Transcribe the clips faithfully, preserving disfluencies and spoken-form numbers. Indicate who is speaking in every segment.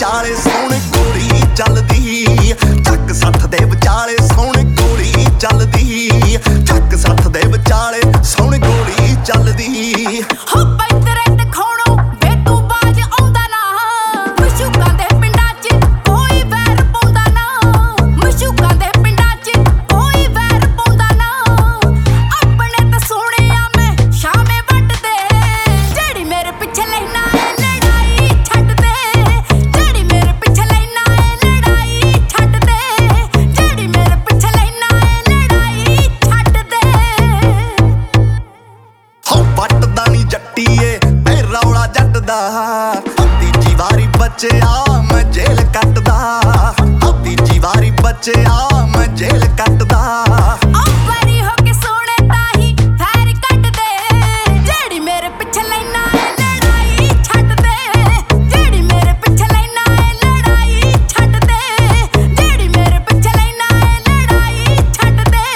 Speaker 1: ਵਿਚਾਲੇ ਸੋਹਣੀ ਗੋਲੀ ਚੱਲਦੀ। ਚੱਕ ਸੱਥ ਦੇ ਵਿਚਾਲੇ ਸੋਹਣੀ ਗੋਲੀ ਚੱਲਦੀ। ਚੱਕ ਸੱਥ ਦੇ ਵਿਚਾਲੇ ਸੋਹਣੀ ਗੋਲੀ ਚੱਲਦੀ।
Speaker 2: ਹੋ ਪਈ ਤੇਰੇ ਦਿਖਾਉਣੋਂ ਵੇ ਤੂੰ ਬਾਜ ਆਉਂਦਾ ਨਾ। ਮਸ਼ੂਕਾਂ ਦੇ ਪਿੰਡਾਂ 'ਚ ਕੋਈ ਵੈਰ ਪਾਉਂਦਾ ਨਾ। ਮਸ਼ੂਕਾਂ ਦੇ ਪਿੰਡਾਂ 'ਚ ਕੋਈ ਵੈਰ ਪਾਉਂਦਾ ਨਾ। ਆਪਣੇ ਤਾਂ ਸੋਹਣਿਆ ਮੈਂ ਸ਼ਾਮੇ ਵੱਟਦੇ। ਜਿਹੜੀ ਮੇਰੇ ਪਿੱਛੇ ਲੈਣਾ ਏ ਲੜਾਈ ਛੱਡ ਦੇ। ਜਿਹੜੀ ਮੇਰੇ ਪਿੱਛੇ ਲੈਣਾ ਏ ਲੜਾਈ ਛੱਡ ਦੇ। ਜਿਹੜੀ ਮੇਰੇ ਪਿੱਛੇ ਲੈਣਾ ਏ ਲੜਾਈ ਛੱਡ ਦੇ।
Speaker 1: ਹੋ ਵੱਟਦਾ ਨੀ ਜੱਟੀਏ ਐ ਰੌਲਾ ਜੱਟ ਦਾ। ਤੀਜੀ ਵਾਰੀ ਬਚਿਆ ਮੈਂ ਜੇਲ੍ਹ ਕੱਟਦਾ। ਤੀਜੀ ਵਾਰੀ ਬਚਿਆ ਮੈਂ ਜੇਲ੍ਹ ਕੱਟਦਾ।
Speaker 2: ਉਹ ਪਰੀ ਹੋ ਕੇ ਸੋਹਣੇ ਤਾਹੀਂ ਫੈਰ ਕੱਢ ਦੇ। ਜਿਹੜੀ ਮੇਰੇ ਪਿੱਛੇ ਲੈਣਾ ਏ ਲੜਾਈ ਛੱਡ ਦੇ। ਜਿਹੜੀ ਮੇਰੇ ਪਿੱਛੇ ਲੈਣਾ ਏ ਲੜਾਈ ਛੱਡ ਦੇ। ਜਿਹੜੀ ਮੇਰੇ ਪਿੱਛੇ ਲੈਣਾ ਏ ਲੜਾਈ ਛੱਡ ਦੇ।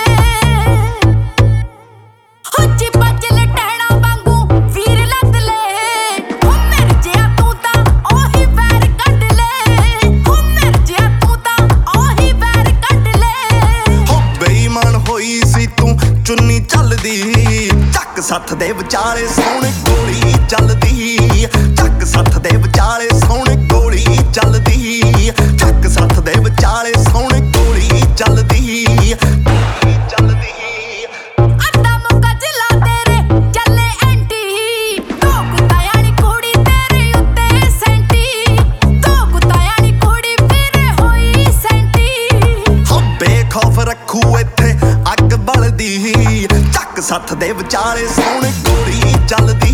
Speaker 2: ਉੱਚੀ ਪੱਚ ਲਟੈਣਾ ਵਾਂਗੂ ਵੀਰ ਲੱਦ ਲੈ। ਹੋ ਮਿਰ ਜਿਆ ਤੂੰ ਤਾਂ ਉਹੀ ਵੈਰ ਕੱਢ ਲੈ। ਹੋ ਮਿਰ ਜਿਆ ਤੂੰ ਤਾਂ ਉਹੀ ਵੈਰ ਕੱਢ ਲੈ।
Speaker 1: ਹੋ ਬੇਈਮਾਨ ਹੋਈ ਸੀ ਤੂੰ ਚੁੰਨੀ ਚੱਲਦੀ। ਚੱਕ ਸੱਥ ਦੇ ਵਿਚਾਲੇ ਸੋਹਣੀ ਗੋਲੀ ਚੱਲਦੀ। ਚੱਕ ਸੱਥ ਦੇ ਵਿਚਾਲੇ ਸੋਹਣੀ ਗੋਲੀ ਚੱਲਦੀ। ਚੱਕ ਸੱਥ ਦੇ ਵਿਚਾਲੇ ਸੋਹਣੀ ਗੋਲੀ ਚੱਲਦੀ। ਚੱਲਦੀ
Speaker 2: ਅੱਧਾ ਮੁੱਕਾ ਜ਼ਿਲ੍ਹਾ ਤੇਰੇ ਚੱਲੇ ਐਂਟੀ। ਦੋ ਗੁੱਤਾਂ ਨੀ ਕੁੜੀ ਤੇਰੇ ਉੱਤੇ ਸੈਂਟੀ। ਦੋ ਗੁੱਤਾਂ ਨੀ ਕੁੜੀ ਵੀਰੇ ਹੋਈ ਸੈਂਟੀ।
Speaker 1: ਹੋ ਬੇਖੌਫ ਰੱਖੂ ਇੱਥੇ ਅੱਗ ਬਲਦੀ। ਚੱਕ ਸੱਥ ਦੇ ਵਿਚਾਲੇ ਸੋਹਣੀ ਗੋਲੀ ਚੱਲਦੀ।